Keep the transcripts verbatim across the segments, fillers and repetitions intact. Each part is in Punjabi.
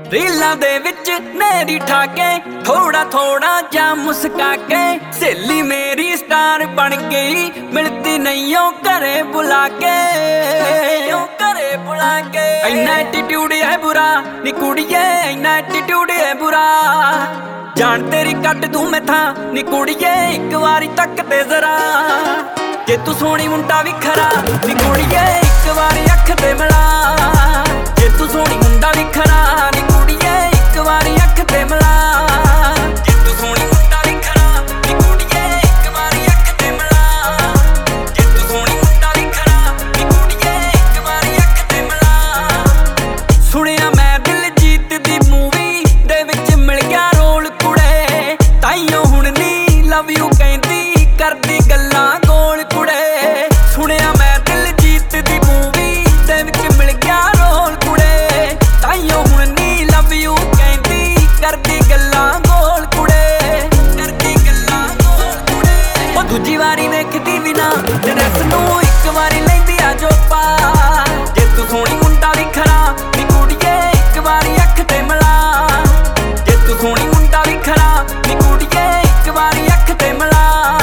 ਰੀਲਾਂ ਦੇ ਵਿੱਚ ਨੇਰੀ ਠਾਕੇ ਥੋੜਾ ਥੋੜਾ ਜਾਂ ਮੁਸਕਾ ਕੇ ਸਹੇਲੀ ਮੇਰੀ ਸਟਾਰ ਬਣ ਗਈ ਮਿਲਦੀ ਨਹੀਂ ਓ ਘਰੇ ਬੁਲਾ ਕੇ ਓ ਘਰੇ ਬੁਲਾ ਕੇ ਇੰਨਾ ਐਟੀਟਿਊਡ ਹੈ ਬੁਰਾ ਨੀ ਕੁੜੀਏ ਇੰਨਾ ਐਟੀਟਿਊਡ ਹੈ ਬੁਰਾ ਜਾਣ ਤੇਰੀ ਕੱਢ ਦੂੰ ਮੈਂ ਥਾਂ ਨੀ ਕੁੜੀਏ ਇੱਕ ਵਾਰੀ ਤੱਕ ਤੇ ਜ਼ਰਾ ਜੇ ਤੂੰ ਸੋਹਣੀ ਮੁੰਡਾ ਵੀ ਖਰਾ ਨੀ ਕੁੜੀਏ ਇੱਕ ਵਾਰੀ ਅੱਖ ਤੇ ਮਿਲਾ ਜੇ ਤੂੰ ਸੋਹਣੀ ਮੁੰਡਾ ਵੀ ਖਰਾ ਨੀ ਕੁੜੀਏ ਇੱਕ ਵਾਰੀ ਅੱਖ ਤੇ ਮਿਲਾ ਜੇ ਤੂੰ ਸੋਹਣੀ ਮੁੰਡਾ ਵੀ ਖਰਾ ਨੀ ਕੁੜੀਏ ਇੱਕ ਵਾਰੀ ਅੱਖ ਤੇ ਮਿਲਾ ਜੇ ਤੂੰ ਸੋਹਣੀ ਮੁੰਡਾ ਵੀ ਖਰਾ ਨੀ ਕੁੜੀਏ ਇੱਕ ਵਾਰੀ ਅੱਖ ਤੇ ਮਿਲਾ ਸੁਣਿਆ ਮੈਂ ਦਿਲਜੀਤ ਦੀ ਮੂਵੀ ਦੇ ਵਿੱਚ ਮਿਲ ਗਿਆ ਰੋਲ ਕੁੜੇ ਤਾਈਓ ਹੁਣ ਨੀ ਲਵ ਯੂ ਕਹਿੰਦੀ ਕਰਦੀ ਗੱਲਾਂ ਗੋਲ ਕੁੜੇ ਸੁਣਿਆ ਮੈਂ ਦਿਲਜੀਤ ਦੀ ਮੂਵੀ ਦੇ ਵਿੱਚ ਮਿਲ ਗਿਆ ਰੋਲ ਕੁੜੇ ਤਾਈਓ ਹੁਣ ਨੀ ਲਵ ਯੂ ਕਹਿੰਦੀ ਕਰਦੀ ਗੱਲਾਂ ਗੋਲ ਕੁੜੇ ਕਰਦੀ ਗੱਲਾਂ ਗੋਲ ਕੁੜੇ ਉਹ ਦੂਜੀ ਵਾਰੀ ਵੇਖਦੀ ਵੀ ਨਾ ਡਰੈਸ ਨੂੰ ਇੱਕ ਵਾਰੀ ਲੈਂਦੀ ਆ ਜੋਪਾ ਜੇ ਤੂੰ ਸੋਹਣੀ ਮੁੰਡਾ ਵੀ ਖਰਾ ਨੀ ਕੁੜੀਏ ਇੱਕ ਵਾਰੀ ਅੱਖ ਤੇ ਮਿਲਾ ਜੇ ਤੂੰ ਸੋਹਣੀ ਮੁੰਡਾ ਵੀ ਖਰਾ ਨੀ ਕੁੜੀਏ ਇੱਕ ਵਾਰੀ ਅੱਖ ਤੇ ਮਿਲਾ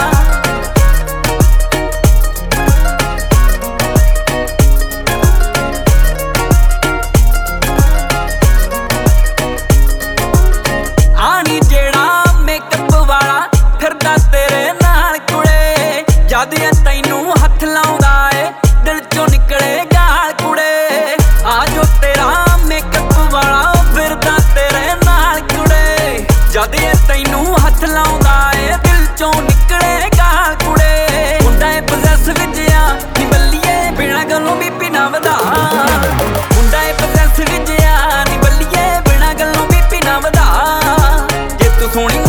ਆਣੀ ਜਿਹੜਾ ਮੇਕਅਪ ਵਾਲਾ ਫਿਰਦਾ ਤੇਰੇ ਨਾਲ ਕੁੜੇ ਜਦ ਇਹ ਤੈਨੂੰ ਹੱਥ ਲਾਉਂਦਾ ਏ ਦਿਲ ਚੋਂ ਨਿਕਲੇ ਗਾਲ ਕੁੜੇ ਆ ਜੋ ਤੇਰਾ ਮੇਕਅਪ ਵਾਲਾ ਫਿਰਦਾ ਤੇਰੇ ਨਾਲ ਕੁੜੇ ਜਦ ਇਹ ਤੈਨੂੰ ਹੱਥ ਲਾਉਂਦਾ ਏ ਦਿਲ ਚੋਂ ਨਿਕਲੇ ਗਾਲ ਕੁੜੇ ਮੁੰਡਾ ਏ ਪੋਸੈਸ ਵਿੱਚ ਆ ਨੀ ਬੱਲੀਏ ਬਿਨਾਂ ਗੱਲੋਂ ਬੀਪੀ ਨਾ ਵਧਾ ਮੁੰਡਾ ਏ ਪੋਸੈਸ ਵਿੱਚ ਆ ਨੀ ਬੱਲੀਏ ਬਿਨਾਂ ਗੱਲੋਂ ਬੀਪੀ ਨਾ ਵਧਾ ਜੇ ਤੂੰ ਸੋਹਣੀ